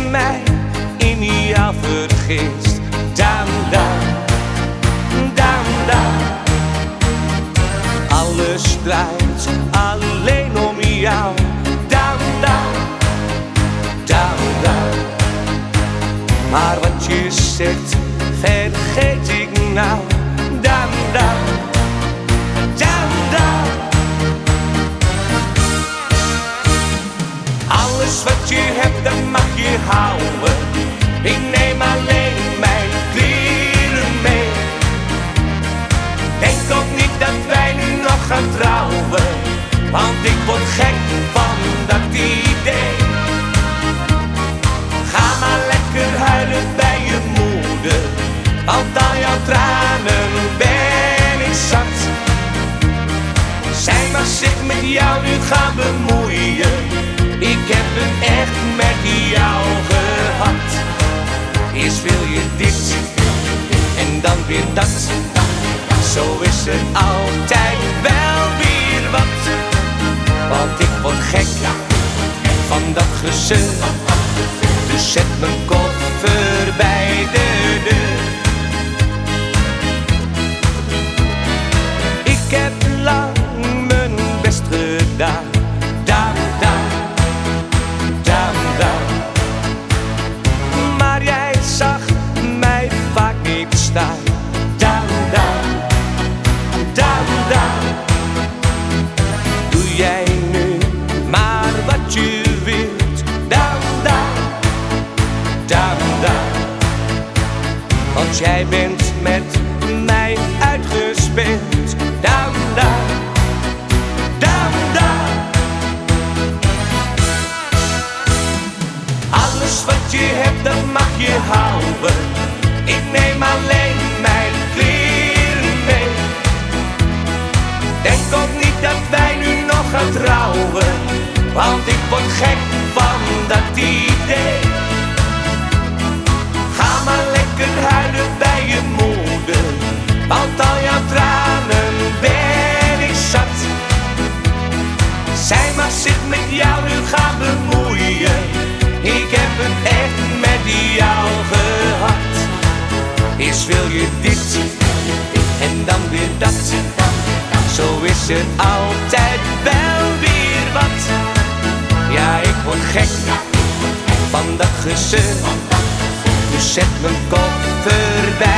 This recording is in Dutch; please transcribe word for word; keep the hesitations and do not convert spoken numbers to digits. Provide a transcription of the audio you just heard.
mij in jou vergist. Down, down, down, down. Alles draait alleen om jou. Down, down, down, down. Maar wat je zegt, vergeet ik nou. Down, down, down, down. Alles wat je hebt, dat mag je houden. Ik neem alleen mijn kleren mee. Denk ook niet dat wij nu nog gaan trouwen, want ik word gek van dat idee. Ga maar lekker huilen bij je moeder, want al jouw tranen ben ik zat. Zij mag zich met jou nu gaan bemoeien. Ik heb het echt met jou gehad. Eerst wil je dit en dan weer dat. Zo is het altijd wel weer wat. Want ik word gek van dat gezeur. Dus zet mijn koffer bij de deur. Ik heb lang mijn best gedaan. Down, down, down, down. Maar jij zag mij vaak niet staan. Down, down, down, down. Doe jij nu maar wat je wilt. Down, down, down, down. Want jij bent met mij uitgespeeld. Down, down, down, down. Alles wat je hebt, dat mag je houden. Ik neem alleen mijn kleren mee. Denk ook niet dat wij nu nog gaan trouwen, want ik word gek van dat idee. Ga maar lekker huilen bij je moeder, want al jouw tranen ben ik zat. Zij mag zich met jou nu gaan bemoeien. Ik heb het echt met jou gehad. Eerst wil je dit en dan weer dat. Zo is het altijd wel weer wat. Ja, ik word gek van dat gezeur. Dus zet mijn koffer bij